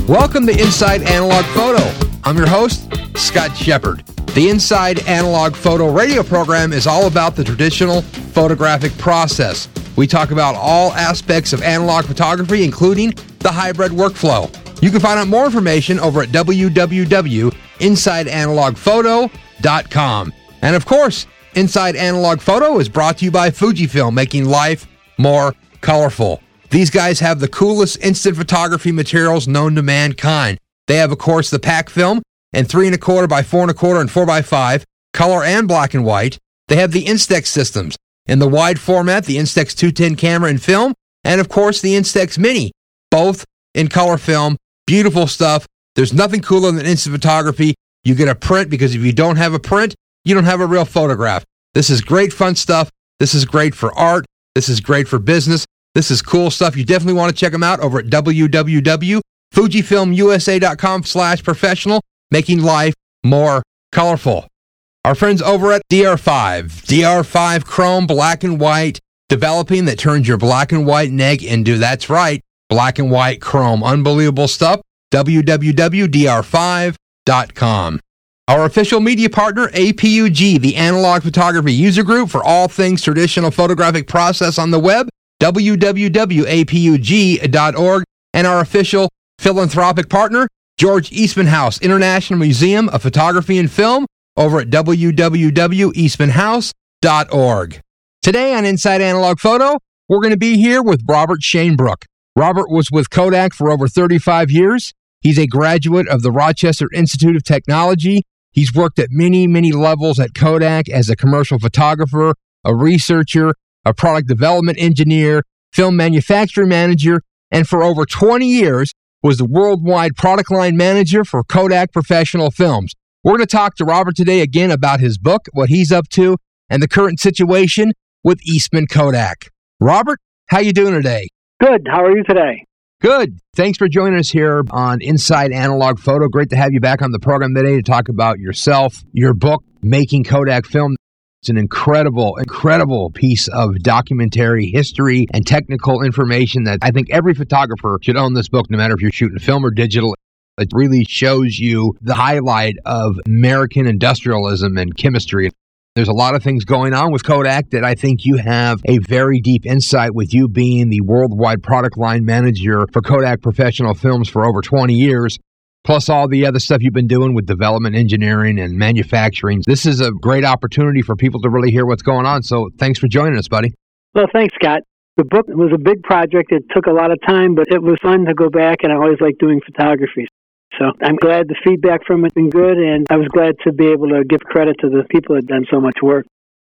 Welcome to Inside Analog Photo. I'm your host, Scott Shepard. The Inside Analog Photo radio program is all about the traditional photographic process. We talk about all aspects of analog photography, including the hybrid workflow. You can find out more information over at www.insideanalogphoto.com. And of course, Inside Analog Photo is brought to you by Fujifilm, making life more colorful. These guys have the coolest instant photography materials known to mankind. They have, of course, the pack film in 3¼ by 4¼ and 4x5, color and black and white. They have the Instax systems in the wide format, the Instax 210 camera and film, and of course the Instax Mini, both in color film. Beautiful stuff. There's nothing cooler than instant photography. You get a print, because if you don't have a print, you don't have a real photograph. This is great fun stuff. This is great for art. This is great for business. This is cool stuff. You definitely want to check them out over at www.fujifilmusa.com/professional, making life more colorful. Our friends over at DR5 Chrome, black and white, developing that turns your black and white neg into, that's right, black and white chrome. Unbelievable stuff. www.dr5.com. Our official media partner, APUG, the Analog Photography User Group for all things traditional photographic process on the web, www.apug.org. And our official philanthropic partner, George Eastman House, International Museum of Photography and Film, over at www.eastmanhouse.org. Today on Inside Analog Photo, we're going to be here with Robert Shanebrook. Robert was with Kodak for over 35 years. He's a graduate of the Rochester Institute of Technology. He's worked at many, many levels at Kodak as a commercial photographer, a researcher, a product development engineer, film manufacturing manager, and for over 20 years was the worldwide product line manager for Kodak Professional Films. We're going to talk to Robert today again about his book, what he's up to, and the current situation with Eastman Kodak. Robert, how you doing today? Good. How are you today? Good. Thanks for joining us here on Inside Analog Photo. Great to have you back on the program today to talk about yourself, your book, Making Kodak Film. It's an incredible, incredible piece of documentary history and technical information that I think every photographer should own this book, no matter if you're shooting film or digital. It really shows you the highlight of American industrialism and chemistry. There's a lot of things going on with Kodak that I think you have a very deep insight with, you being the worldwide product line manager for Kodak Professional Films for over 20 years, plus all the other stuff you've been doing with development engineering and manufacturing. This is a great opportunity for people to really hear what's going on. So thanks for joining us, buddy. Well, thanks, Scott. The book was a big project. It took a lot of time, but it was fun to go back, and I always like doing photography. So I'm glad the feedback from it has been good, and I was glad to be able to give credit to the people that have done so much work.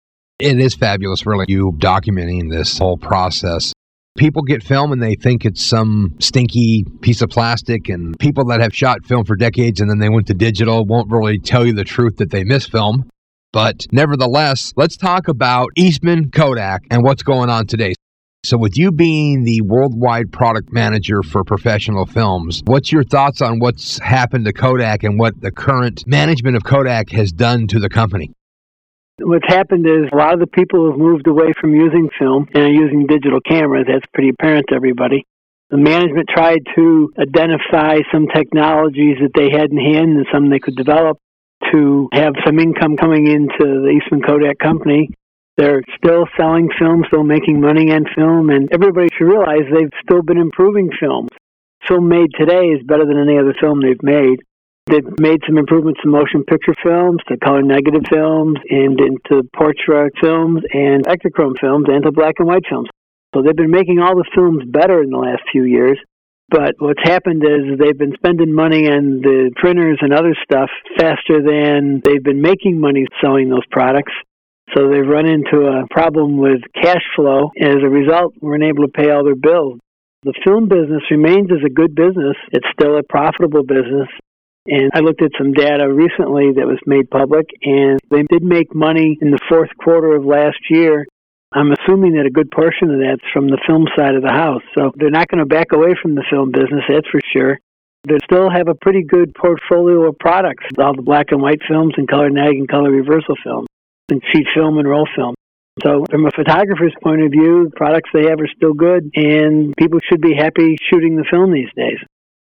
It is fabulous, really, you documenting this whole process. People get film and they think it's some stinky piece of plastic, and people that have shot film for decades and then they went to digital won't really tell you the truth that they miss film. But nevertheless, let's talk about Eastman Kodak and what's going on today. So with you being the worldwide product manager for professional films, what's your thoughts on what's happened to Kodak and what the current management of Kodak has done to the company? What's happened is a lot of the people have moved away from using film and are using digital cameras. That's pretty apparent to everybody. The management tried to identify some technologies that they had in hand and some they could develop to have some income coming into the Eastman Kodak company. They're still selling film, still making money on film, and everybody should realize they've still been improving films. Film made today is better than any other film they've made. They've made some improvements to motion picture films, to color negative films, and into portrait films, and Ektachrome films, and to black and white films. So they've been making all the films better in the last few years. But what's happened is they've been spending money on the printers and other stuff faster than they've been making money selling those products. So they've run into a problem with cash flow. As a result, weren't able to pay all their bills. The film business remains as a good business. It's still a profitable business. And I looked at some data recently that was made public, and they did make money in the fourth quarter of last year. I'm assuming that a good portion of that's from the film side of the house. So they're not going to back away from the film business, that's for sure. They still have a pretty good portfolio of products, all the black and white films and color neg and color reversal films, and sheet film and roll film. So from a photographer's point of view, the products they have are still good, and people should be happy shooting the film these days.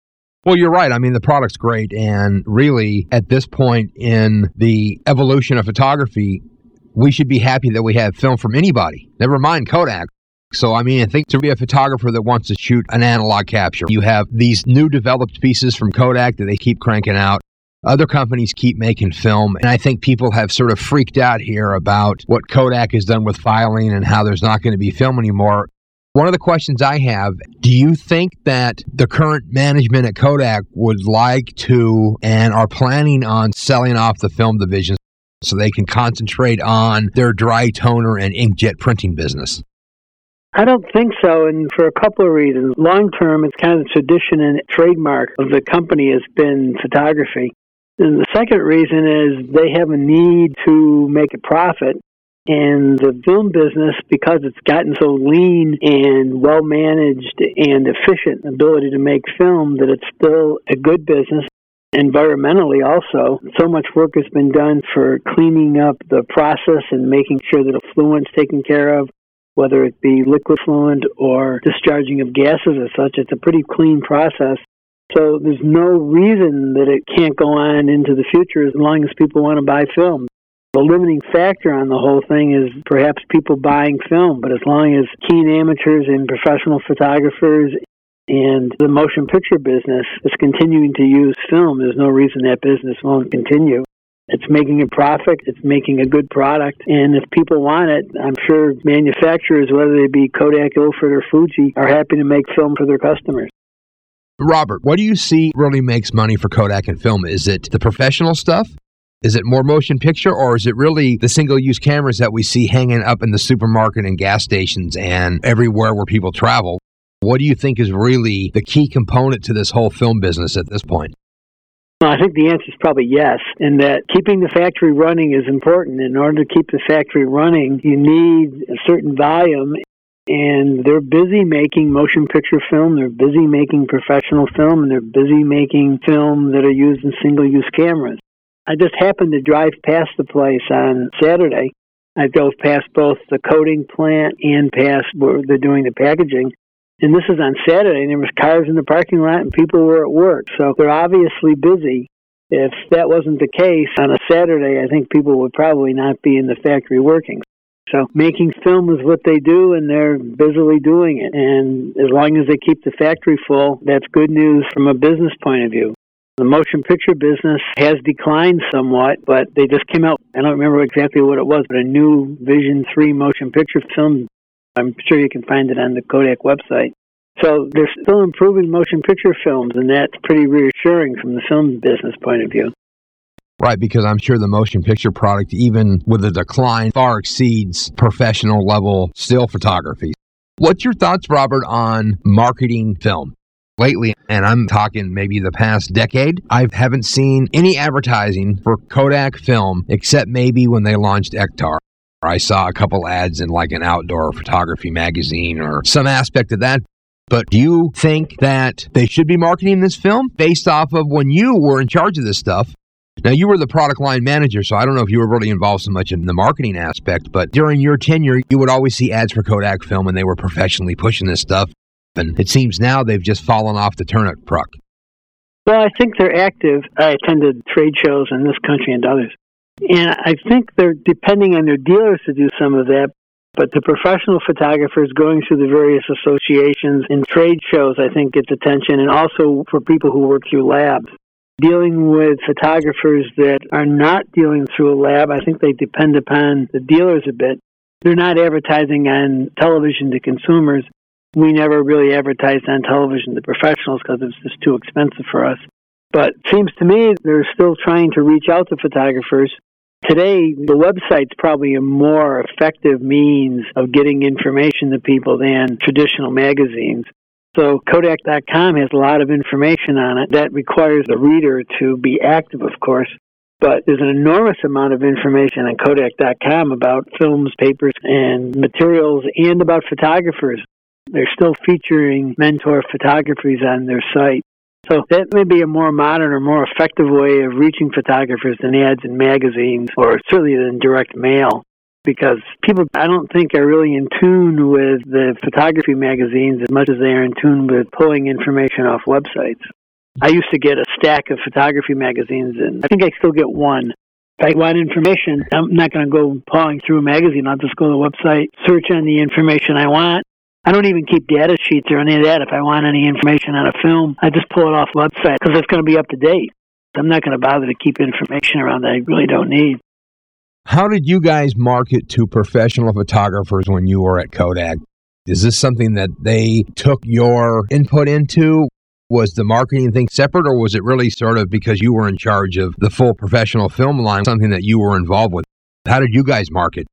Well, you're right. I mean, the product's great. And really, at this point in the evolution of photography, we should be happy that we have film from anybody, never mind Kodak. So, I mean, I think to be a photographer that wants to shoot an analog capture, you have these new developed pieces from Kodak that they keep cranking out. Other companies keep making film. And I think people have sort of freaked out here about what Kodak has done with filing and how there's not going to be film anymore. One of the questions I have, do you think that the current management at Kodak would like to and are planning on selling off the film division so they can concentrate on their dry toner and inkjet printing business? I don't think so, and for a couple of reasons. Long term, it's kind of the tradition and trademark of the company has been photography. And the second reason is they have a need to make a profit. And the film business, because it's gotten so lean and well-managed and efficient ability to make film, that it's still a good business. Environmentally also, so much work has been done for cleaning up the process and making sure that effluent's taken care of, whether it be liquid effluent or discharging of gases or such. It's a pretty clean process. So there's no reason that it can't go on into the future as long as people want to buy film. The limiting factor on the whole thing is perhaps people buying film, but as long as keen amateurs and professional photographers and the motion picture business is continuing to use film, there's no reason that business won't continue. It's making a profit, it's making a good product, and if people want it, I'm sure manufacturers, whether they be Kodak, Ilford, or Fuji, are happy to make film for their customers. Robert, what do you see really makes money for Kodak and film? Is it the professional stuff? Is it more motion picture, or is it really the single-use cameras that we see hanging up in the supermarket and gas stations and everywhere where people travel? What do you think is really the key component to this whole film business at this point? Well, I think the answer is probably yes, in that keeping the factory running is important. In order to keep the factory running, you need a certain volume, and they're busy making motion picture film, they're busy making professional film, and they're busy making film that are used in single-use cameras. I just happened to drive past the place on Saturday. I drove past both the coating plant and past where they're doing the packaging. And this is on Saturday, and there was cars in the parking lot and people were at work. So they're obviously busy. If that wasn't the case on a Saturday, I think people would probably not be in the factory working. So making film is what they do, and they're busily doing it. And as long as they keep the factory full, that's good news from a business point of view. The motion picture business has declined somewhat, but they just came out, I don't remember exactly what it was, but a new Vision 3 motion picture film. I'm sure you can find it on the Kodak website. So they're still improving motion picture films, and that's pretty reassuring from the film business point of view. Right, because I'm sure the motion picture product, even with a decline, far exceeds professional level still photography. What's your thoughts, Robert, on marketing film? Lately, and I'm talking maybe the past decade, I haven't seen any advertising for Kodak film except maybe when they launched Ektar. I saw a couple ads in like an outdoor photography magazine or some aspect of that. But do you think that they should be marketing this film based off of when you were in charge of this stuff? Now, you were the product line manager, so I don't know if you were really involved so much in the marketing aspect, but during your tenure, you would always see ads for Kodak film and they were professionally pushing this stuff. And it seems now they've just fallen off the turnip truck. Well, I think they're active. I attended trade shows in this country and others. And I think they're depending on their dealers to do some of that. But the professional photographers going through the various associations and trade shows, I think, gets attention. And also for people who work through labs. Dealing with photographers that are not dealing through a lab, I think they depend upon the dealers a bit. They're not advertising on television to consumers. We never really advertised on television to professionals because it's just too expensive for us. But it seems to me they're still trying to reach out to photographers. Today, the website's probably a more effective means of getting information to people than traditional magazines. So Kodak.com has a lot of information on it. That requires the reader to be active, of course. But there's an enormous amount of information on Kodak.com about films, papers, and materials, and about photographers. They're still featuring mentor photographies on their site. So that may be a more modern or more effective way of reaching photographers than ads in magazines, or certainly than direct mail, because people, I don't think, are really in tune with the photography magazines as much as they are in tune with pulling information off websites. I used to get a stack of photography magazines, and I think I still get one. If I want information, I'm not going to go pawing through a magazine. I'll just go to the website, search on the information I want. I don't even keep data sheets or any of that. If I want any information on a film, I just pull it off the website because it's going to be up to date. I'm not going to bother to keep information around that I really don't need. How did you guys market to professional photographers when you were at Kodak? Is this something that they took your input into? Was the marketing thing separate, or was it really sort of because you were in charge of the full professional film line, something that you were involved with? How did you guys market?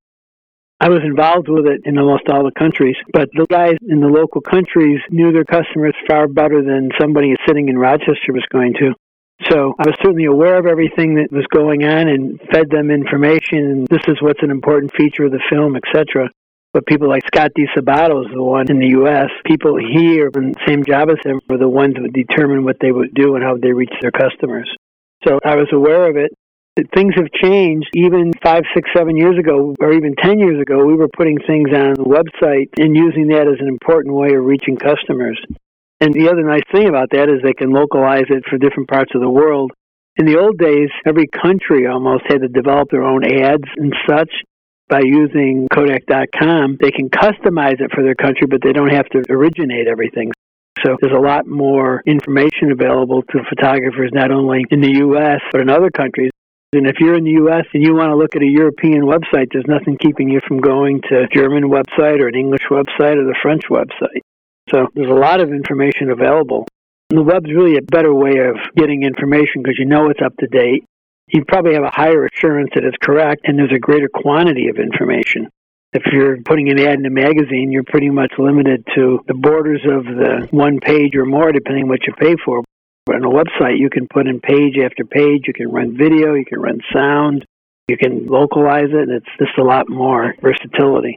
I was involved with it in almost all the countries, but the guys in the local countries knew their customers far better than somebody sitting in Rochester was going to. So I was certainly aware of everything that was going on and fed them information, and this is what's an important feature of the film, etc. But people like Scott DeSabato is the one in the U.S. People here in the same job as him were the ones that would determine what they would do and how they reach their customers. So I was aware of it. Things have changed. Even 5, 6, 7 years ago, or even 10 years ago, we were putting things on the website and using that as an important way of reaching customers. And the other nice thing about that is they can localize it for different parts of the world. In the old days, every country almost had to develop their own ads and such. By using Kodak.com, they can customize it for their country, but they don't have to originate everything. So there's a lot more information available to photographers, not only in the U.S., but in other countries. And if you're in the U.S. and you want to look at a European website, there's nothing keeping you from going to a German website or an English website or the French website. So there's a lot of information available. And the web's really a better way of getting information because you know it's up to date. You probably have a higher assurance that it's correct, and there's a greater quantity of information. If you're putting an ad in a magazine, you're pretty much limited to the borders of the one page or more, depending what you pay for. But on a website, you can put in page after page. You can run video. You can run sound. You can localize it. It's just a lot more versatility.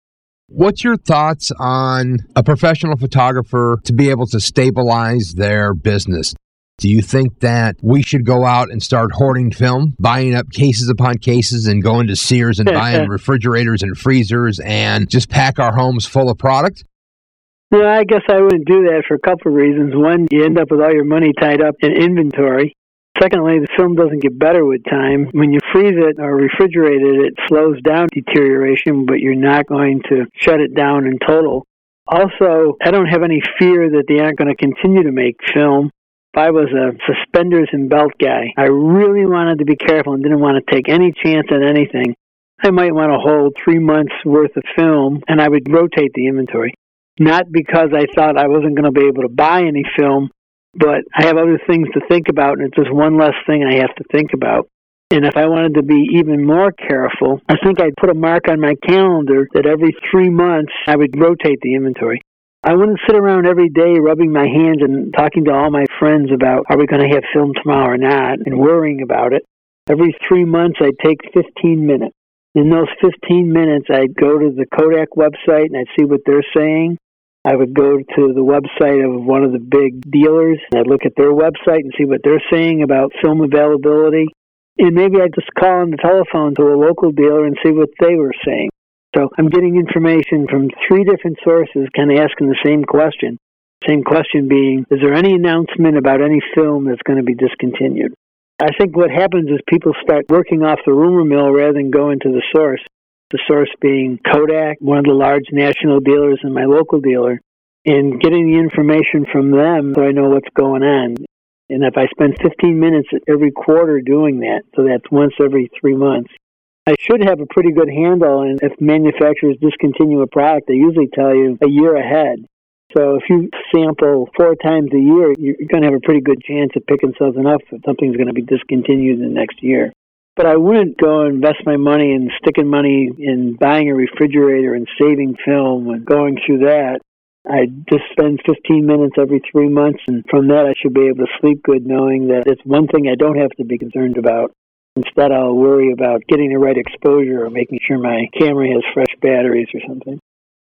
What's your thoughts on a professional photographer to be able to stabilize their business? Do you think that we should go out and start hoarding film, buying up cases upon cases and going to Sears and buying refrigerators and freezers and just pack our homes full of product? No, I guess I wouldn't do that for a couple of reasons. One, you end up with all your money tied up in inventory. Secondly, the film doesn't get better with time. When you freeze it or refrigerate it, it slows down deterioration, but you're not going to shut it down in total. Also, I don't have any fear that they aren't going to continue to make film. If I was a suspenders and belt guy, I really wanted to be careful and didn't want to take any chance on anything. I might want to hold 3 months' worth of film, and I would rotate the inventory. Not because I thought I wasn't going to be able to buy any film, but I have other things to think about, and it's just one less thing I have to think about. And if I wanted to be even more careful, I think I'd put a mark on my calendar that every 3 months I would rotate the inventory. I wouldn't sit around every day rubbing my hands and talking to all my friends about, are we going to have film tomorrow or not, and worrying about it. Every 3 months, I'd take 15 minutes. In those 15 minutes, I'd go to the Kodak website and I'd see what they're saying. I would go to the website of one of the big dealers, and I'd look at their website and see what they're saying about film availability. And maybe I'd just call on the telephone to a local dealer and see what they were saying. So I'm getting information from 3 different sources, kind of asking the same question. Same question being, is there any announcement about any film that's going to be discontinued? I think what happens is people start working off the rumor mill rather than going to the source. The source being Kodak, one of the large national dealers, and my local dealer, and getting the information from them so I know what's going on. And if I spend 15 minutes every quarter doing that, so that's once every 3 months, I should have a pretty good handle. And if manufacturers discontinue a product, they usually tell you a year ahead. So if you sample 4 times a year, you're going to have a pretty good chance of picking something up if something's going to be discontinued in the next year. But I wouldn't go and invest my money in sticking money in buying a refrigerator and saving film and going through that. I'd just spend 15 minutes every 3 months, and from that I should be able to sleep good knowing that it's one thing I don't have to be concerned about. Instead, I'll worry about getting the right exposure or making sure my camera has fresh batteries or something.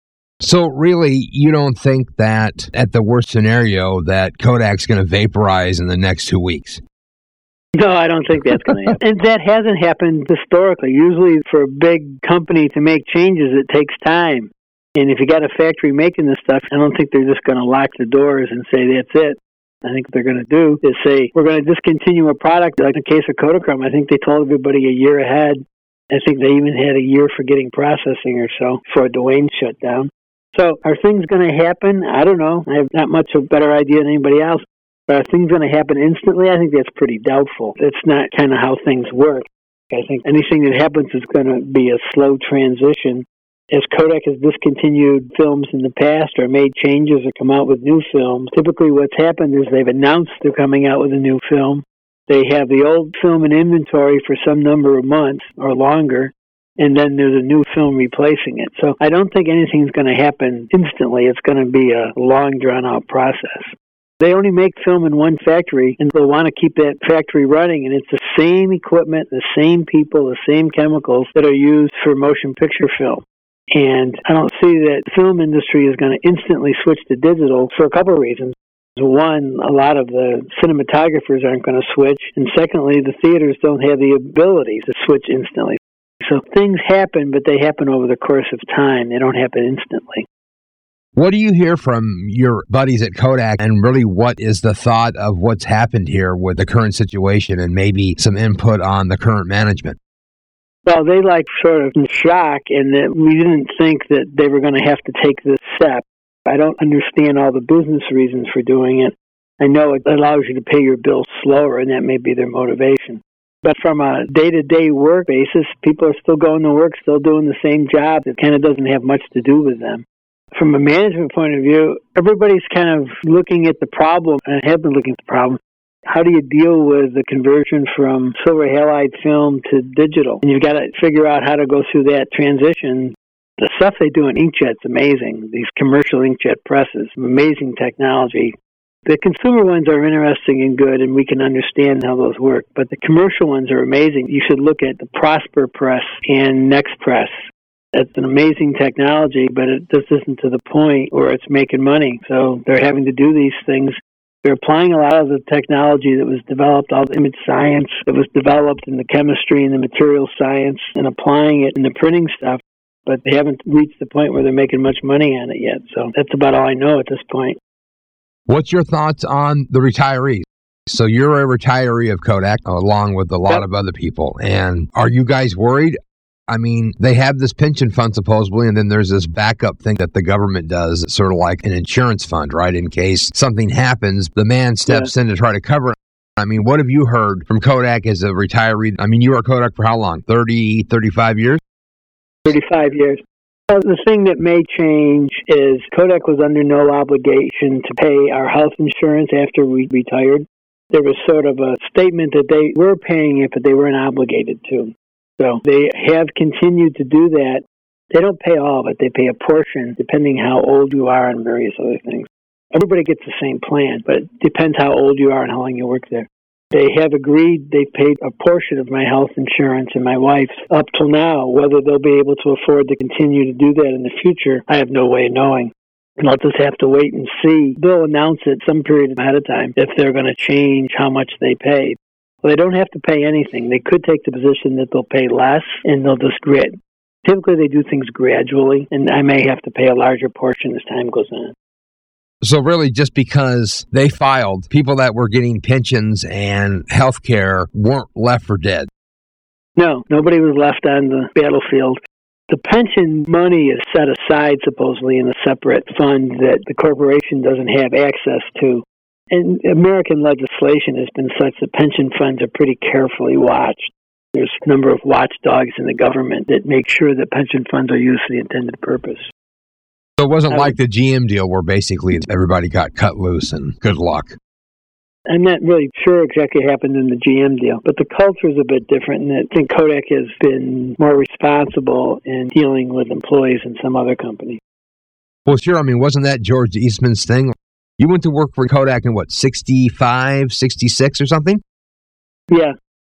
So really, you don't think that at the worst scenario that Kodak's going to vaporize in the next 2 weeks? No, I don't think that's going to happen. And that hasn't happened historically. Usually for a big company to make changes, it takes time. And if you got a factory making this stuff, I don't think they're just going to lock the doors and say that's it. I think what they're going to do is say, we're going to discontinue a product. Like in the case of Kodachrome, I think they told everybody a year ahead. I think they even had a year for getting processing or so before Dwayne shut down. So are things going to happen? I don't know. I have not much of a better idea than anybody else. But are things going to happen instantly? I think that's pretty doubtful. It's not kind of how things work. I think anything that happens is going to be a slow transition. As Kodak has discontinued films in the past or made changes or come out with new films, typically what's happened is they've announced they're coming out with a new film. They have the old film in inventory for some number of months or longer, and then there's a new film replacing it. So I don't think anything's going to happen instantly. It's going to be a long, drawn-out process. They only make film in one factory, and they'll want to keep that factory running, and it's the same equipment, the same people, the same chemicals that are used for motion picture film. And I don't see that the film industry is going to instantly switch to digital for a couple of reasons. One, a lot of the cinematographers aren't going to switch. And secondly, the theaters don't have the ability to switch instantly. So things happen, but they happen over the course of time. They don't happen instantly. What do you hear from your buddies at Kodak, and really what is the thought of what's happened here with the current situation and maybe some input on the current management? Well, they sort of in shock, and that we didn't think that they were going to have to take this step. I don't understand all the business reasons for doing it. I know it allows you to pay your bills slower, and that may be their motivation. But from a day-to-day work basis, people are still going to work, still doing the same job. It kind of doesn't have much to do with them. From a management point of view, everybody's kind of looking at the problem, and have been looking at the problem. How do you deal with the conversion from silver halide film to digital? And you've got to figure out how to go through that transition. The stuff they do in inkjet's amazing. These commercial inkjet presses, amazing technology. The consumer ones are interesting and good, and we can understand how those work. But the commercial ones are amazing. You should look at the Prosper Press and Next Press. It's an amazing technology, but it just isn't to the point where it's making money. So they're having to do these things. They're applying a lot of the technology that was developed, all the image science that was developed in the chemistry and the material science, and applying it in the printing stuff. But they haven't reached the point where they're making much money on it yet. So that's about all I know at this point. What's your thoughts on the retirees? So you're a retiree of Kodak, along with a lot of other people. And are you guys worried? I mean, they have this pension fund supposedly, and then there's this backup thing that the government does. It's sort of like an insurance fund, right? In case something happens, the man steps in to try to cover it. I mean, what have you heard from Kodak as a retiree? I mean, you were at Kodak for how long? 30, 35 years? 35 years. Well, the thing that may change is Kodak was under no obligation to pay our health insurance after we retired. There was sort of a statement that they were paying it, but they weren't obligated to. So they have continued to do that. They don't pay all of it. They pay a portion, depending how old you are and various other things. Everybody gets the same plan, but it depends how old you are and how long you work there. They have agreed they've paid a portion of my health insurance and my wife's up till now. Whether they'll be able to afford to continue to do that in the future, I have no way of knowing. And I'll just have to wait and see. They'll announce it some period ahead of time if they're going to change how much they pay. Well, they don't have to pay anything. They could take the position that they'll pay less, and they'll just grid. Typically, they do things gradually, and I may have to pay a larger portion as time goes on. So really, just because they filed, people that were getting pensions and health care weren't left for dead? No, nobody was left on the battlefield. The pension money is set aside, supposedly, in a separate fund that the corporation doesn't have access to. And American legislation has been such that pension funds are pretty carefully watched. There's a number of watchdogs in the government that make sure that pension funds are used for the intended purpose. So it wasn't like the GM deal where basically everybody got cut loose and good luck. I'm not really sure exactly what happened in the GM deal, but the culture is a bit different, and I think Kodak has been more responsible in dealing with employees than some other companies. Well, sure. I mean, wasn't that George Eastman's thing? You went to work for Kodak in, 65, 66 or something? Yeah.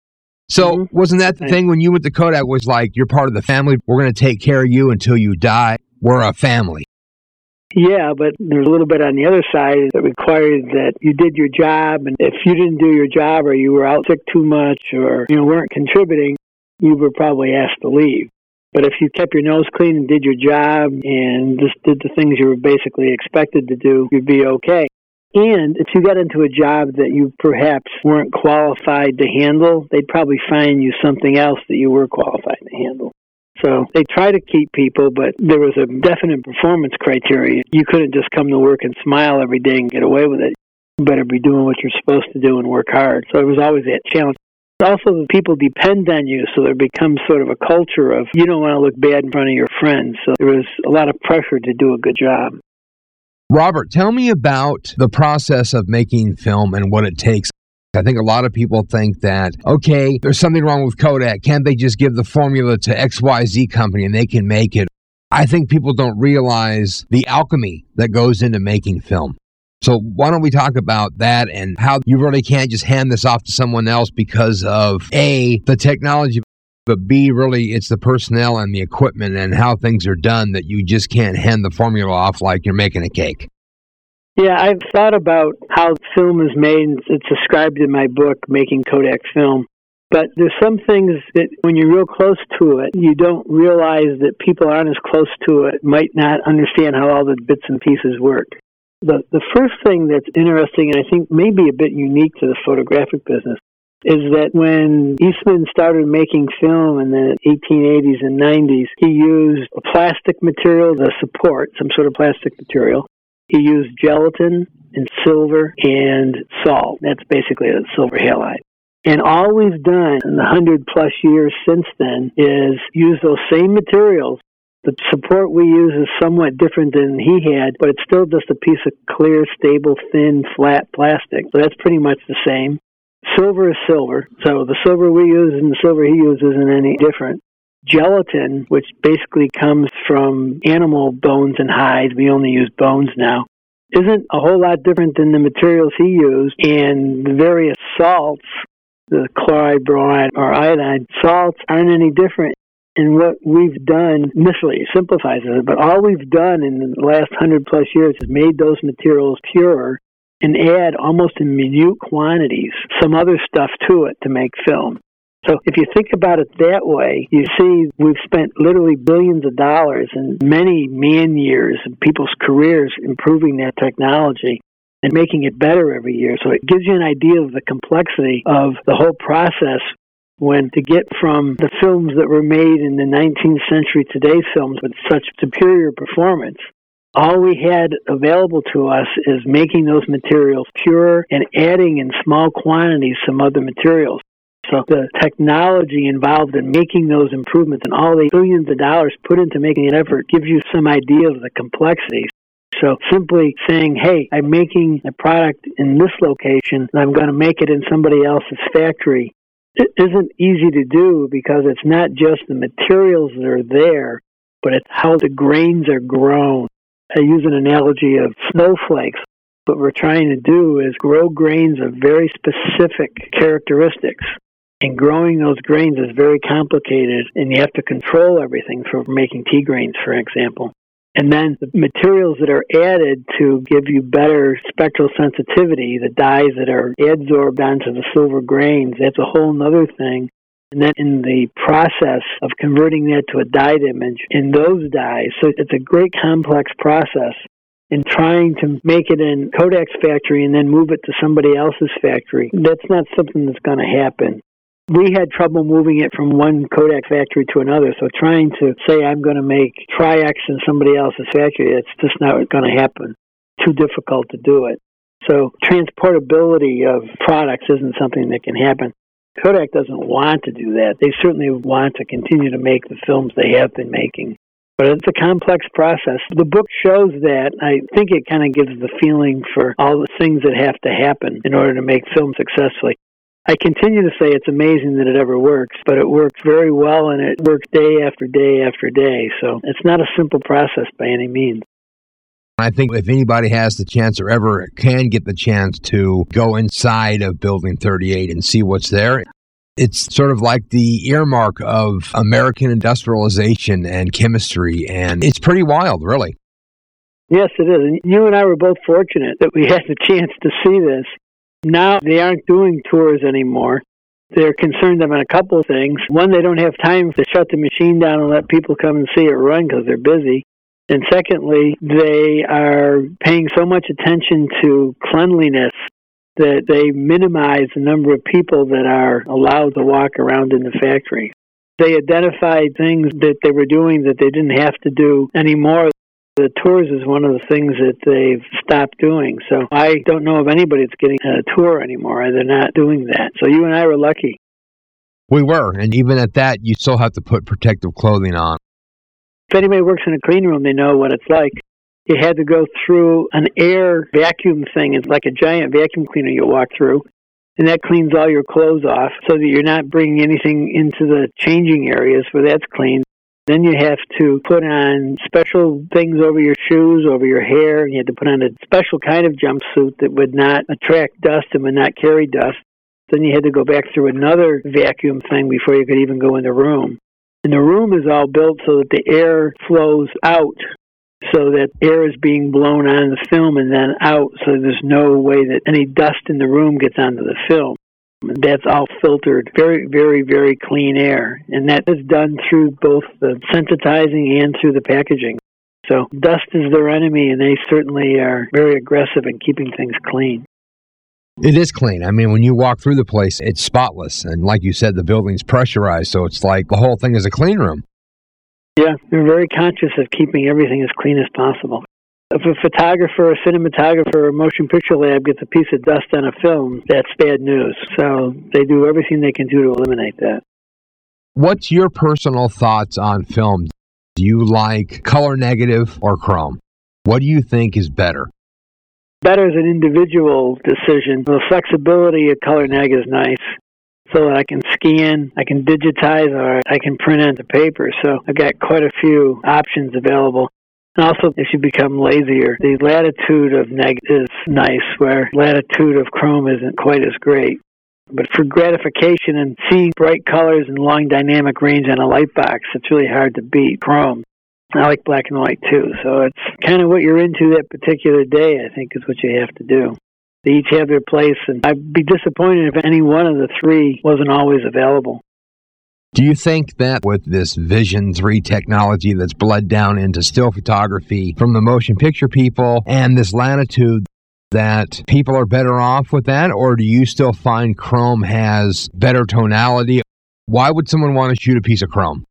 So wasn't that the thing when you went to Kodak was like, you're part of the family, we're going to take care of you until you die, we're a family? Yeah, but there's a little bit on the other side that required that you did your job, and if you didn't do your job or you were out sick too much or weren't contributing, you were probably asked to leave. But if you kept your nose clean and did your job and just did the things you were basically expected to do, you'd be okay. And if you got into a job that you perhaps weren't qualified to handle, they'd probably find you something else that you were qualified to handle. So they try to keep people, but there was a definite performance criteria. You couldn't just come to work and smile every day and get away with it. You better be doing what you're supposed to do and work hard. So there was always that challenge. Also, the people depend on you, so there becomes sort of a culture of you don't want to look bad in front of your friends. So there was a lot of pressure to do a good job. Robert, tell me about the process of making film and what it takes. I think a lot of people think that, okay, there's something wrong with Kodak. Can't they just give the formula to XYZ company and they can make it? I think people don't realize the alchemy that goes into making film. So why don't we talk about that and how you really can't just hand this off to someone else because of A, the technology, but B, really it's the personnel and the equipment and how things are done that you just can't hand the formula off like you're making a cake. Yeah, I've thought about how film is made. It's described in my book, Making Kodak Film. But there's some things that when you're real close to it, you don't realize that people aren't as close to it, might not understand how all the bits and pieces work. The first thing that's interesting, and I think maybe a bit unique to the photographic business, is that when Eastman started making film in the 1880s and 90s, he used a plastic material to support, some sort of plastic material. He used gelatin and silver and salt. That's basically a silver halide. And all we've done in the 100-plus years since then is use those same materials. The support we use is somewhat different than he had, but it's still just a piece of clear, stable, thin, flat plastic. So that's pretty much the same. Silver is silver. So the silver we use and the silver he uses isn't any different. Gelatin, which basically comes from animal bones and hides, we only use bones now, isn't a whole lot different than the materials he used. And the various salts, the chloride, bromide, or iodide salts, aren't any different. And what we've done, initially simplifies it, but all we've done in the last 100-plus years is made those materials pure and add almost in minute quantities some other stuff to it to make film. So if you think about it that way, you see we've spent literally billions of dollars and many man years in people's careers improving that technology and making it better every year. So it gives you an idea of the complexity of the whole process when to get from the films that were made in the 19th century today's films with such superior performance. All we had available to us is making those materials pure and adding in small quantities some other materials. So the technology involved in making those improvements and all the billions of dollars put into making an effort gives you some idea of the complexities. So simply saying, hey, I'm making a product in this location and I'm going to make it in somebody else's factory, it isn't easy to do because it's not just the materials that are there, but it's how the grains are grown. I use an analogy of snowflakes. What we're trying to do is grow grains of very specific characteristics. And growing those grains is very complicated, and you have to control everything for making tea grains, for example. And then the materials that are added to give you better spectral sensitivity, the dyes that are adsorbed onto the silver grains, that's a whole other thing. And then in the process of converting that to a dyed image in those dyes, so it's a great complex process. In trying to make it in Kodak's factory and then move it to somebody else's factory, that's not something that's going to happen. We had trouble moving it from one Kodak factory to another, so trying to say I'm going to make Tri-X in somebody else's factory, that's just not going to happen. Too difficult to do it. So transportability of products isn't something that can happen. Kodak doesn't want to do that. They certainly want to continue to make the films they have been making. But it's a complex process. The book shows that. I think it kind of gives the feeling for all the things that have to happen in order to make film successfully. I continue to say it's amazing that it ever works, but it works very well, and it works day after day after day. So it's not a simple process by any means. I think if anybody has the chance or ever can get the chance to go inside of Building 38 and see what's there, it's sort of like the earmark of American industrialization and chemistry, and it's pretty wild, really. Yes, it is. And you and I were both fortunate that we had the chance to see this. Now they aren't doing tours anymore. They're concerned about a couple of things. One, they don't have time to shut the machine down and let people come and see it run because they're busy. And secondly, they are paying so much attention to cleanliness that they minimize the number of people that are allowed to walk around in the factory. They identified things that they were doing that they didn't have to do anymore. The tours is one of the things that they've stopped doing. So I don't know of anybody that's getting a tour anymore. They're not doing that. So you and I were lucky. We were, and even at that, you still have to put protective clothing on. If anybody works in a clean room, they know what it's like. You had to go through an air vacuum thing. It's like a giant vacuum cleaner you walk through, and that cleans all your clothes off so that you're not bringing anything into the changing areas where that's clean. Then you have to put on special things over your shoes, over your hair, and you had to put on a special kind of jumpsuit that would not attract dust and would not carry dust. Then you had to go back through another vacuum thing before you could even go in the room. And the room is all built so that the air flows out, so that air is being blown on the film and then out, so there's no way that any dust in the room gets onto the film. That's all filtered, very, very, very clean air. And that is done through both the sensitizing and through the packaging. So dust is their enemy, and they certainly are very aggressive in keeping things clean. It is clean. I mean, when you walk through the place, it's spotless. And like you said, the building's pressurized, so it's like the whole thing is a clean room. Yeah, they're very conscious of keeping everything as clean as possible. If a photographer, a cinematographer, or a motion picture lab gets a piece of dust on a film, that's bad news. So they do everything they can do to eliminate that. What's your personal thoughts on film? Do you like color negative or chrome? What do you think is better? Better is an individual decision. The flexibility of color neg is nice, so that I can scan, I can digitize, or I can print onto paper. So I've got quite a few options available. And also, if you become lazier, the latitude of neg is nice, where latitude of chrome isn't quite as great. But for gratification and seeing bright colors and long dynamic range on a light box, it's really hard to beat chrome. I like black and white too, so it's kind of what you're into that particular day, I think, is what you have to do. They each have their place, and I'd be disappointed if any one of the three wasn't always available. Do you think that with this Vision 3 technology that's bled down into still photography from the motion picture people and this latitude, that people are better off with that? Or do you still find chrome has better tonality? Why would someone want to shoot a piece of chrome?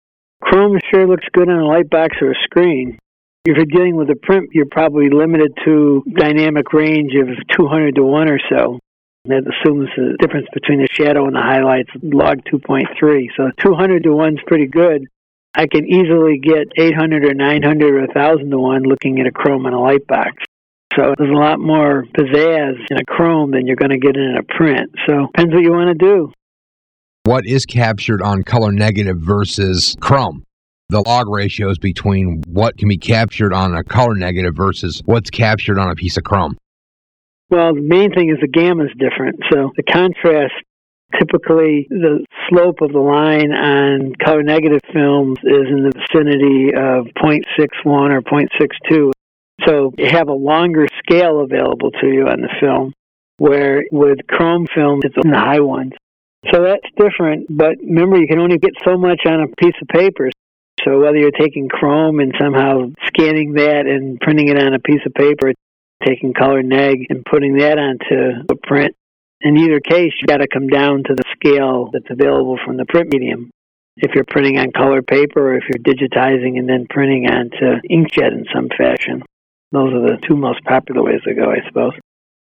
Chrome sure looks good on a light box or a screen. If you're dealing with a print, you're probably limited to dynamic range of 200 to 1 or so. That assumes the difference between the shadow and the highlights, log 2.3. So 200 to 1 is pretty good. I can easily get 800 or 900 or 1,000 to 1 looking at a chrome on a light box. So there's a lot more pizzazz in a chrome than you're going to get in a print. So depends what you want to do. What is captured on color negative versus chrome? The log ratios between what can be captured on a color negative versus what's captured on a piece of chrome. Well, the main thing is the gamma is different. So the contrast, typically the slope of the line on color negative films is in the vicinity of 0.61 or 0.62. So you have a longer scale available to you on the film, where with chrome film, it's in the high ones. So that's different, but remember, you can only get so much on a piece of paper. So whether you're taking chrome and somehow scanning that and printing it on a piece of paper, taking color neg and putting that onto a print, in either case, you've got to come down to the scale that's available from the print medium. If you're printing on color paper, or if you're digitizing and then printing onto inkjet in some fashion. Those are the two most popular ways to go, I suppose.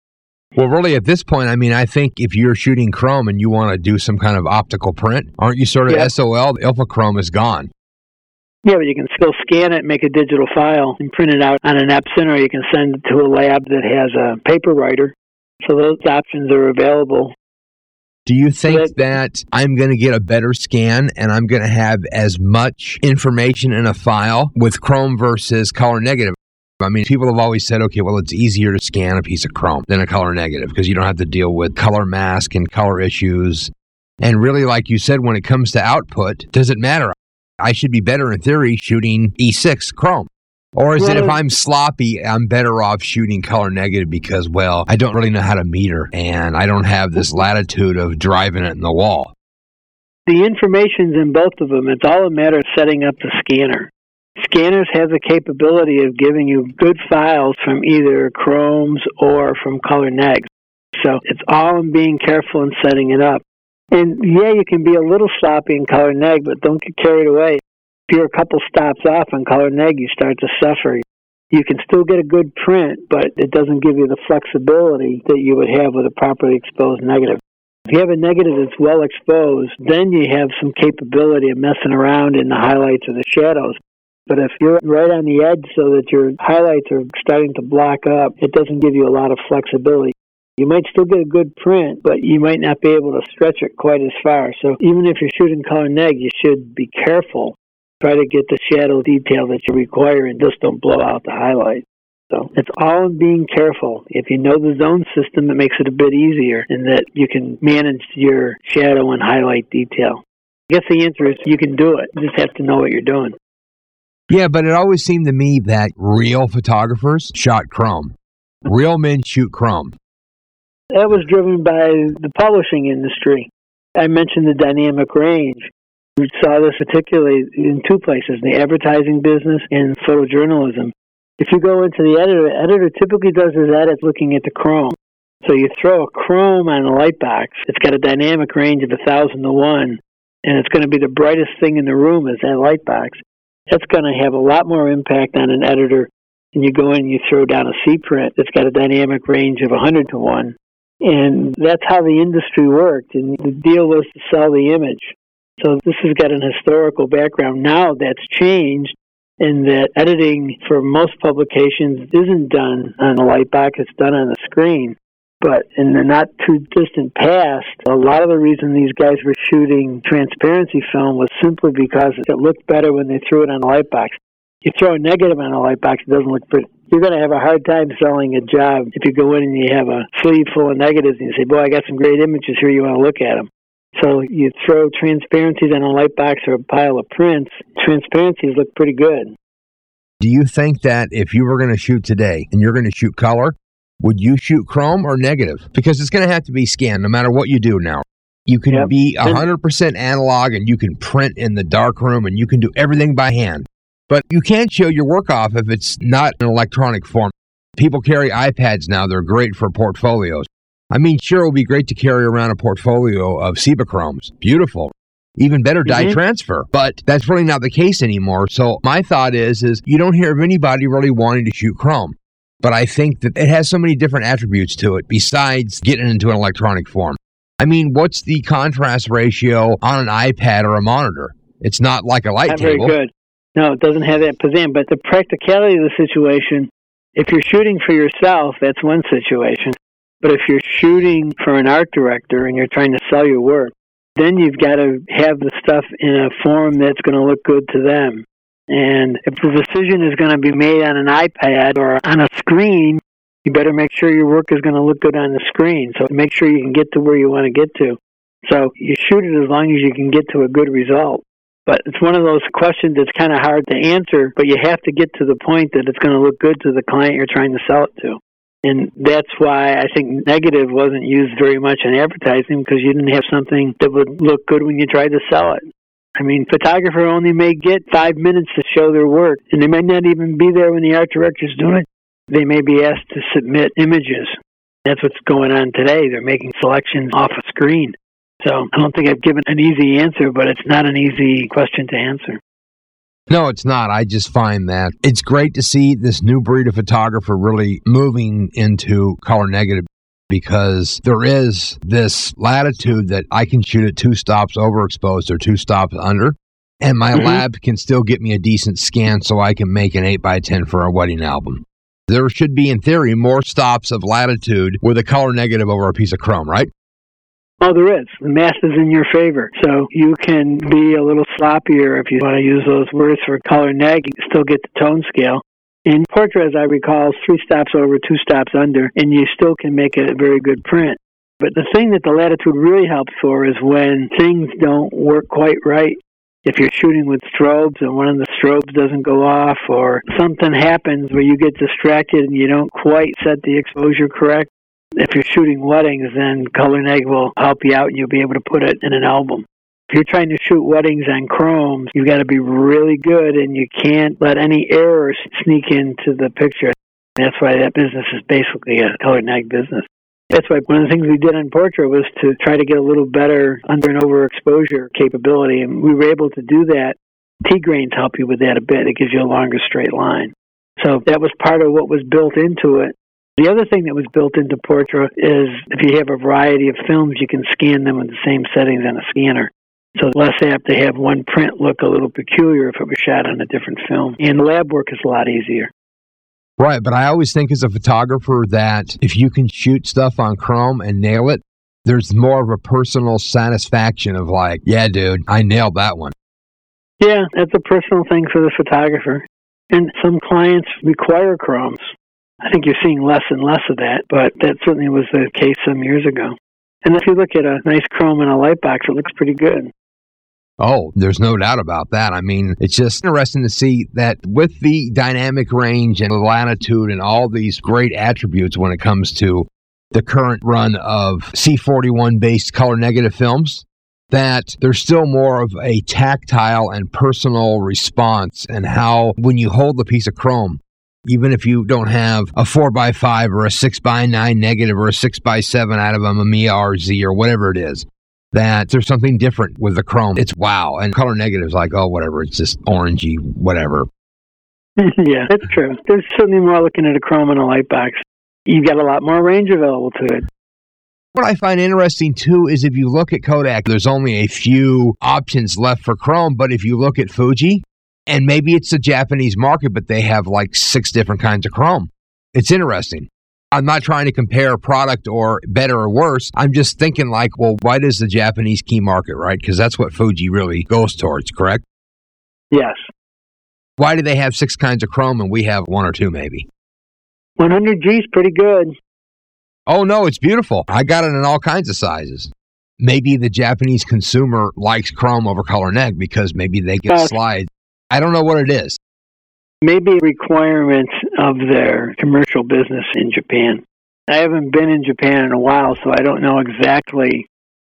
Well, really, at this point, I mean, I think if you're shooting chrome and you want to do some kind of optical print, aren't you sort of SOL? The alpha chrome is gone. Yeah, but you can still scan it, make a digital file, and print it out on an Epson, or you can send it to a lab that has a paper writer. So those options are available. Do you think that I'm going to get a better scan and I'm going to have as much information in a file with chrome versus color negative? I mean, people have always said, okay, well, it's easier to scan a piece of chrome than a color negative because you don't have to deal with color mask and color issues. And really, like you said, when it comes to output, does it matter? I should be better in theory shooting E6 chrome. Or is it if I'm sloppy, I'm better off shooting color negative because, well, I don't really know how to meter and I don't have this latitude of driving it in the wall? The information's in both of them. It's all a matter of setting up the scanner. Scanners have the capability of giving you good files from either Chromes or from color negs. So it's all in being careful and setting it up. And yeah, you can be a little sloppy in color neg, but don't get carried away. If you're a couple stops off on color neg, you start to suffer. You can still get a good print, but it doesn't give you the flexibility that you would have with a properly exposed negative. If you have a negative that's well exposed, then you have some capability of messing around in the highlights or the shadows. But if you're right on the edge so that your highlights are starting to block up, it doesn't give you a lot of flexibility. You might still get a good print, but you might not be able to stretch it quite as far. So even if you're shooting color neg, you should be careful. Try to get the shadow detail that you require and just don't blow out the highlight. So it's all in being careful. If you know the zone system, it makes it a bit easier in that you can manage your shadow and highlight detail. I guess the answer is you can do it. You just have to know what you're doing. Yeah, but it always seemed to me that real photographers shot chrome. Real men shoot chrome. That was driven by the publishing industry. I mentioned the dynamic range. We saw this particularly in two places, the advertising business and photojournalism. If you go into the editor typically does his edits looking at the chrome. So you throw a chrome on a light box. It's got a dynamic range of 1,000 to 1, and it's going to be the brightest thing in the room is that light box. That's going to have a lot more impact on an editor than you go in and you throw down a C print that's got a dynamic range of 100 to 1. And that's how the industry worked, and the deal was to sell the image. So this has got an historical background. Now that's changed in that editing for most publications isn't done on a light box, it's done on a screen. But in the not too distant past, a lot of the reason these guys were shooting transparency film was simply because it looked better when they threw it on a light box. You throw a negative on a light box, it doesn't look pretty. You're going to have a hard time selling a job if you go in and you have a sleeve full of negatives and you say, boy, I got some great images here, you want to look at them. So you throw transparencies on a light box or a pile of prints, transparencies look pretty good. Do you think that if you were going to shoot today and you're going to shoot color, would you shoot chrome or negative? Because it's going to have to be scanned no matter what you do now. You can be 100% analog and you can print in the dark room and you can do everything by hand. But you can't show your work off if it's not in electronic form. People carry iPads now. They're great for portfolios. I mean, sure, it would be great to carry around a portfolio of Cibachromes. Beautiful. Even better dye transfer. But that's really not the case anymore. So my thought is you don't hear of anybody really wanting to shoot chrome. But I think that it has so many different attributes to it besides getting into an electronic form. I mean, what's the contrast ratio on an iPad or a monitor? It's not like a light table. Not very good. No, it doesn't have that pizzazz. But the practicality of the situation, if you're shooting for yourself, that's one situation. But if you're shooting for an art director and you're trying to sell your work, then you've got to have the stuff in a form that's going to look good to them. And if the decision is going to be made on an iPad or on a screen, you better make sure your work is going to look good on the screen. So make sure you can get to where you want to get to. So you shoot it as long as you can get to a good result. But it's one of those questions that's kind of hard to answer, but you have to get to the point that it's going to look good to the client you're trying to sell it to. And that's why I think negative wasn't used very much in advertising, because you didn't have something that would look good when you tried to sell it. I mean, photographer only may get 5 minutes to show their work, and they might not even be there when the art director's doing it. They may be asked to submit images. That's what's going on today. They're making selections off a screen. So I don't think I've given an easy answer, but it's not an easy question to answer. No, it's not. I just find that it's great to see this new breed of photographer really moving into color negative, because there is this latitude that I can shoot at 2 stops overexposed or 2 stops under, and my lab can still get me a decent scan so I can make an 8x10 for a wedding album. There should be, in theory, more stops of latitude with a color negative over a piece of chrome, right? Oh, there is. The math is in your favor. So you can be a little sloppier if you want to use those words for color neg. You can still get the tone scale. In portrait, as I recall, 3 stops over, 2 stops under, and you still can make a very good print. But the thing that the latitude really helps for is when things don't work quite right. If you're shooting with strobes and one of the strobes doesn't go off, or something happens where you get distracted and you don't quite set the exposure correct, if you're shooting weddings, then color neg will help you out and you'll be able to put it in an album. If you're trying to shoot weddings on chrome, you've got to be really good, and you can't let any errors sneak into the picture. That's why that business is basically a color neg business. That's why one of the things we did on Portra was to try to get a little better under and overexposure capability, and we were able to do that. T-grains help you with that a bit. It gives you a longer straight line. So that was part of what was built into it. The other thing that was built into Portra is if you have a variety of films, you can scan them with the same settings on a scanner. So less apt to have one print look a little peculiar if it was shot on a different film. And lab work is a lot easier. Right, but I always think as a photographer that if you can shoot stuff on chrome and nail it, there's more of a personal satisfaction of like, yeah, dude, I nailed that one. Yeah, that's a personal thing for the photographer. And some clients require chromes. I think you're seeing less and less of that, but that certainly was the case some years ago. And if you look at a nice chrome in a light box, it looks pretty good. Oh, there's no doubt about that. I mean, it's just interesting to see that with the dynamic range and the latitude and all these great attributes when it comes to the current run of C41-based color negative films, that there's still more of a tactile and personal response and how when you hold the piece of chrome, even if you don't have a 4x5 or a 6x9 negative or a 6x7 out of a Mamiya RZ or whatever it is, that there's something different with the chrome. It's wow. And color negative's like, oh, whatever. It's just orangey, whatever. Yeah, that's true. There's certainly more looking at a chrome in a light box. You've got a lot more range available to it. What I find interesting, too, is if you look at Kodak, there's only a few options left for chrome. But if you look at Fuji, and maybe it's the Japanese market, but they have like 6 different kinds of chrome. It's interesting. I'm not trying to compare a product or better or worse. I'm just thinking like, well, why does the Japanese key market, right? Because that's what Fuji really goes towards, correct? Yes. Why do they have 6 kinds of chrome and we have 1 or 2 maybe? 100G is pretty good. Oh, no, it's beautiful. I got it in all kinds of sizes. Maybe the Japanese consumer likes chrome over color neg because maybe they get slides. I don't know what it is. Maybe a requirement of their commercial business in Japan. I haven't been in Japan in a while, so I don't know exactly.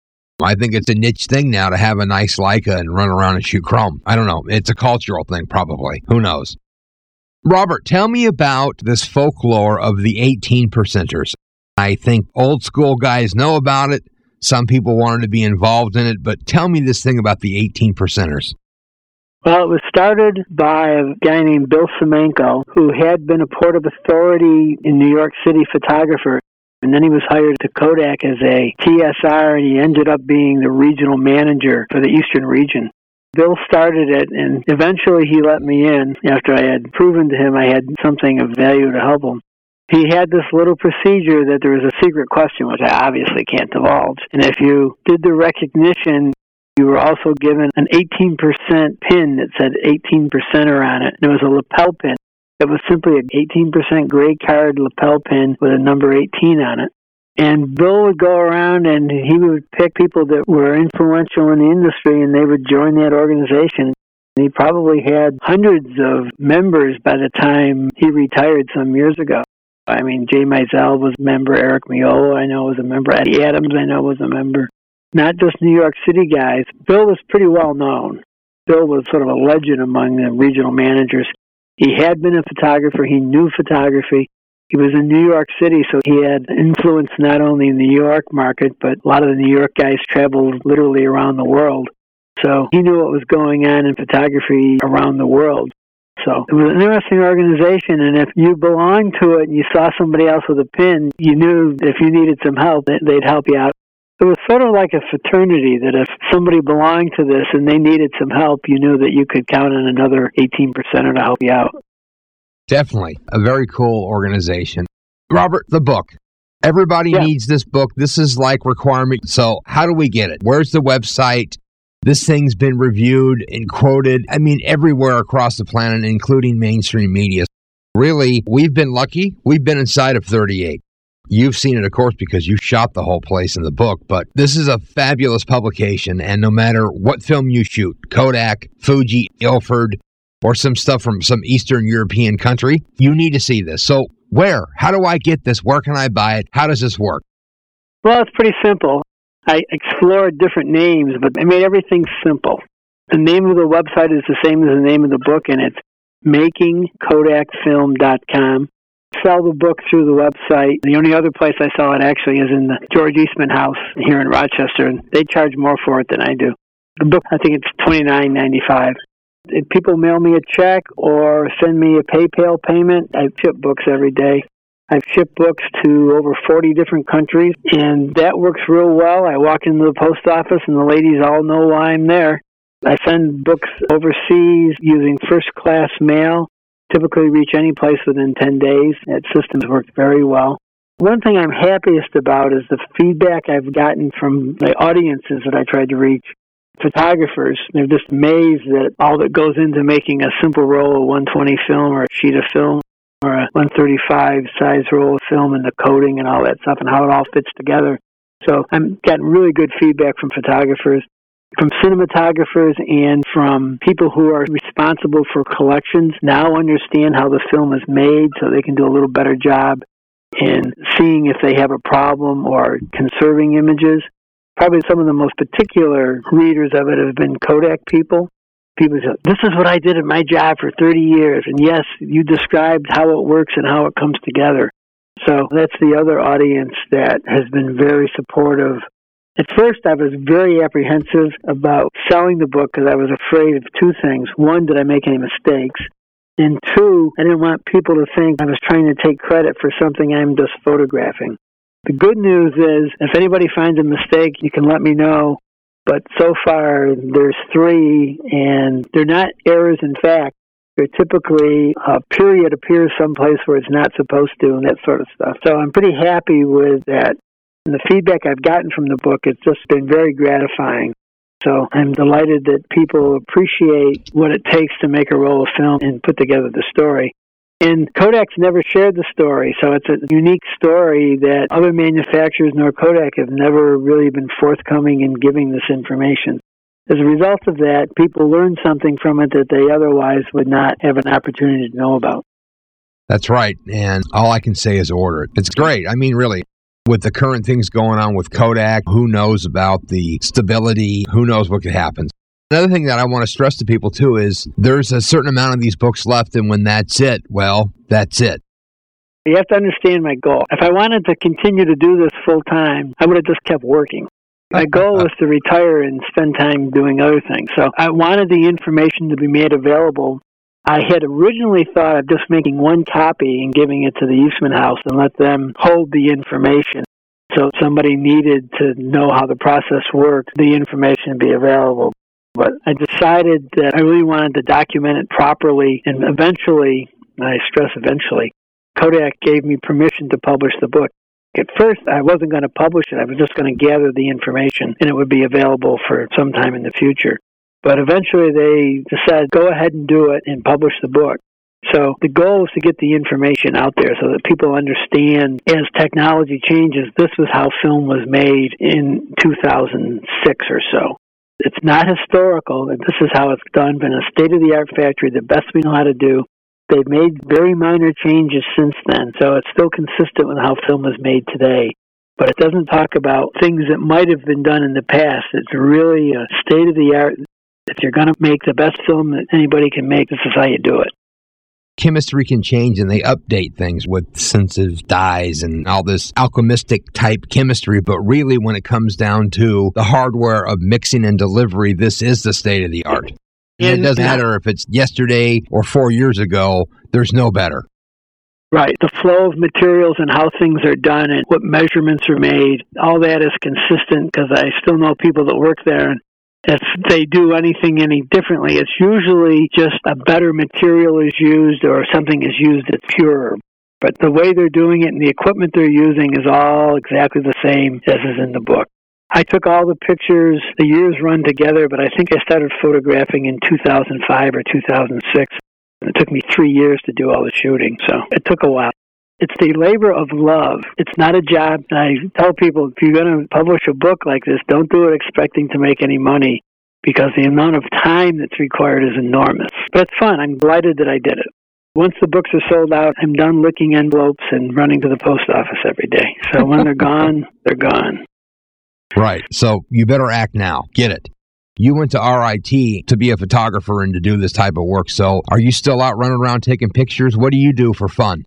I think it's a niche thing now to have a nice Leica and run around and shoot chrome. I don't know. It's a cultural thing, probably. Who knows? Robert, tell me about this folklore of the 18%ers. I think old school guys know about it. Some people wanted to be involved in it, but tell me this thing about the 18%ers. Well, it was started by a guy named Bill Semenko, who had been a port of authority in New York City photographer, and then he was hired to Kodak as a TSR, and he ended up being the regional manager for the Eastern region. Bill started it, and eventually he let me in after I had proven to him I had something of value to help him. He had this little procedure that there was a secret question, which I obviously can't divulge, and if you did the recognition, you were also given an 18% pin that said 18%er on it. It was a lapel pin. It was simply an 18% gray card lapel pin with a number 18 on it. And Bill would go around and he would pick people that were influential in the industry and they would join that organization. He probably had hundreds of members by the time he retired some years ago. I mean, Jay Mizell was a member. Eric Miola, I know, was a member. Eddie Adams, I know, was a member. Not just New York City guys. Bill was pretty well known. Bill was sort of a legend among the regional managers. He had been a photographer. He knew photography. He was in New York City, so he had influence not only in the New York market, but a lot of the New York guys traveled literally around the world. So he knew what was going on in photography around the world. So it was an interesting organization, and if you belonged to it and you saw somebody else with a pin, you knew if you needed some help, they'd help you out. It was sort of like a fraternity that if somebody belonged to this and they needed some help, you knew that you could count on another 18%er to help you out. Definitely. A very cool organization. Robert, the book. Everybody needs this book. This is like requirement. So how do we get it? Where's the website? This thing's been reviewed and quoted, I mean, everywhere across the planet, including mainstream media. Really, we've been lucky. We've been inside of 38. You've seen it, of course, because you shot the whole place in the book, but this is a fabulous publication, and no matter what film you shoot, Kodak, Fuji, Ilford, or some stuff from some Eastern European country, you need to see this. So where? How do I get this? Where can I buy it? How does this work? Well, it's pretty simple. I explored different names, but I made everything simple. The name of the website is the same as the name of the book, and it's makingkodakfilm.com. Sell the book through the website. The only other place I sell it actually is in the George Eastman House here in Rochester, and they charge more for it than I do. The book, I think it's $29.95. If people mail me a check or send me a PayPal payment, I ship books every day. I've shipped books to over 40 different countries, and that works real well. I walk into the post office, and the ladies all know why I'm there. I send books overseas using first-class mail, typically reach any place within 10 days. That system's worked very well. One thing I'm happiest about is the feedback I've gotten from the audiences that I tried to reach. Photographers, they're just amazed at all that goes into making a simple roll of 120 film or a sheet of film or a 135 size roll of film and the coding and all that stuff and how it all fits together. So I'm getting really good feedback from photographers, from cinematographers, and from people who are responsible for collections now understand how the film is made so they can do a little better job in seeing if they have a problem or conserving images. Probably some of the most particular readers of it have been Kodak people. People say, this is what I did at my job for 30 years. And yes, you described how it works and how it comes together. So that's the other audience that has been very supportive. At first, I was very apprehensive about selling the book because I was afraid of two things. One, did I make any mistakes? And two, I didn't want people to think I was trying to take credit for something I'm just photographing. The good news is, if anybody finds a mistake, you can let me know. But so far, there's 3, and they're not errors in fact. They're typically a period appears someplace where it's not supposed to and that sort of stuff. So I'm pretty happy with that. And the feedback I've gotten from the book, it's just been very gratifying. So I'm delighted that people appreciate what it takes to make a roll of film and put together the story. And Kodak's never shared the story, so it's a unique story that other manufacturers nor Kodak have never really been forthcoming in giving this information. As a result of that, people learn something from it that they otherwise would not have an opportunity to know about. That's right, and all I can say is order it. It's great. I mean, really, with the current things going on with Kodak, who knows about the stability, who knows what could happen. Another thing that I want to stress to people, too, is there's a certain amount of these books left, and when that's it, well, that's it. You have to understand my goal. If I wanted to continue to do this full-time, I would have just kept working. My goal was to retire and spend time doing other things. So I wanted the information to be made available. I had originally thought of just making one copy and giving it to the Eastman House and let them hold the information. So if somebody needed to know how the process worked, the information would be available. But I decided that I really wanted to document it properly, and eventually, I stress eventually, Kodak gave me permission to publish the book. At first, I wasn't going to publish it. I was just going to gather the information, and it would be available for some time in the future. But eventually, they decided, go ahead and do it and publish the book. So the goal is to get the information out there so that people understand, as technology changes, this was how film was made in 2006 or so. It's not historical, and this is how it's done. Been a state-of-the-art factory, the best we know how to do. They've made very minor changes since then, so it's still consistent with how film is made today. But it doesn't talk about things that might have been done in the past. It's really a state-of-the-art. If you're going to make the best film that anybody can make, this is how you do it. Chemistry can change, and they update things with sensitive dyes and all this alchemistic type chemistry. But really, when it comes down to the hardware of mixing and delivery, this is the state of the art. And it doesn't matter if it's yesterday or 4 years ago, there's no better. Right. The flow of materials and how things are done and what measurements are made, all that is consistent because I still know people that work there. And if they do anything any differently, it's usually just a better material is used or something is used that's purer. But the way they're doing it and the equipment they're using is all exactly the same as is in the book. I took all the pictures, the years run together, but I think I started photographing in 2005 or 2006. It took me 3 years to do all the shooting, so it took a while. It's the labor of love. It's not a job. I tell people, if you're going to publish a book like this, don't do it expecting to make any money because the amount of time that's required is enormous. But it's fun. I'm delighted that I did it. Once the books are sold out, I'm done licking envelopes and running to the post office every day. So when they're gone, they're gone. Right. So you better act now. Get it. You went to RIT to be a photographer and to do this type of work. So are you still out running around taking pictures? What do you do for fun?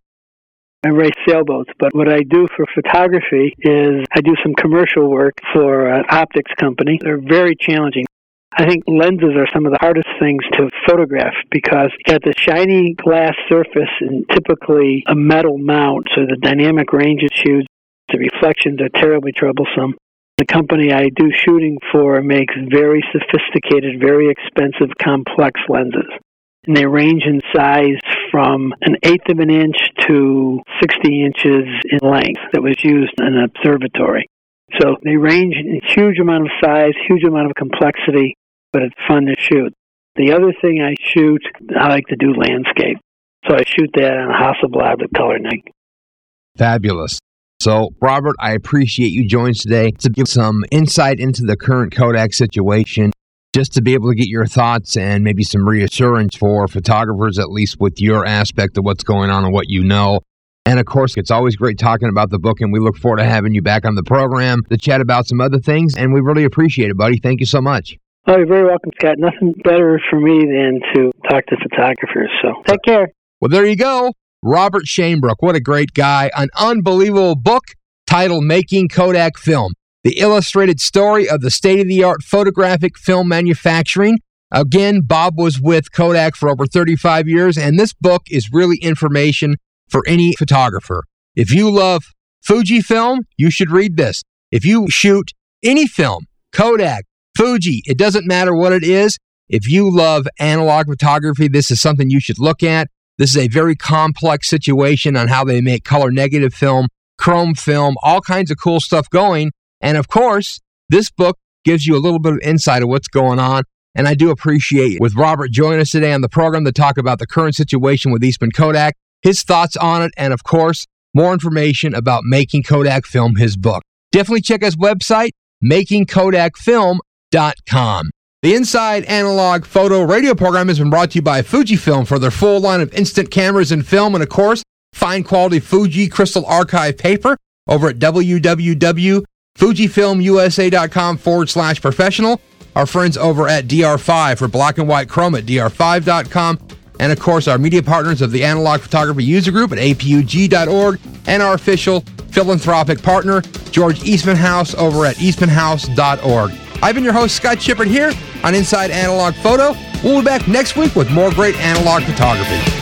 I race sailboats, but what I do for photography is I do some commercial work for an optics company. They're very challenging. I think lenses are some of the hardest things to photograph because you got the shiny glass surface and typically a metal mount, so the dynamic range is huge. The reflections are terribly troublesome. The company I do shooting for makes very sophisticated, very expensive, complex lenses. And they range in size from 1/8 of an inch to 60 inches in length that was used in an observatory. So they range in a huge amount of size, huge amount of complexity, but it's fun to shoot. The other thing I shoot, I like to do landscape. So I shoot that on Hasselblad with color neg. Fabulous. So, Robert, I appreciate you joining us today to give some insight into the current Kodak situation, just to be able to get your thoughts and maybe some reassurance for photographers, at least with your aspect of what's going on and what you know. And, of course, it's always great talking about the book, and we look forward to having you back on the program to chat about some other things, and we really appreciate it, buddy. Thank you so much. Oh, you're very welcome, Scott. Nothing better for me than to talk to photographers, so take care. Well, there you go. Robert Shanebrook, what a great guy. An unbelievable book titled Making Kodak Film, the illustrated story of the state-of-the-art photographic film manufacturing. Again, Bob was with Kodak for over 35 years, and this book is really information for any photographer. If you love Fujifilm, you should read this. If you shoot any film, Kodak, Fuji, it doesn't matter what it is. If you love analog photography, this is something you should look at. This is a very complex situation on how they make color negative film, chrome film, all kinds of cool stuff going. And of course, this book gives you a little bit of insight of what's going on. And I do appreciate with Robert joining us today on the program to talk about the current situation with Eastman Kodak, his thoughts on it, and of course, more information about Making Kodak Film, his book. Definitely check his website, makingkodakfilm.com. The Inside Analog Photo radio program has been brought to you by Fujifilm for their full line of instant cameras and film, and of course, fine quality Fuji Crystal Archive paper over at www.fujifilmusa.com/professional. Our friends over at DR5 for black and white chrome at dr5.com. And of course, our media partners of the Analog Photography User Group at apug.org, and our official philanthropic partner, George Eastman House, over at eastmanhouse.org. I've been your host, Scott Shippert, here on Inside Analog Photo. We'll be back next week with more great analog photography.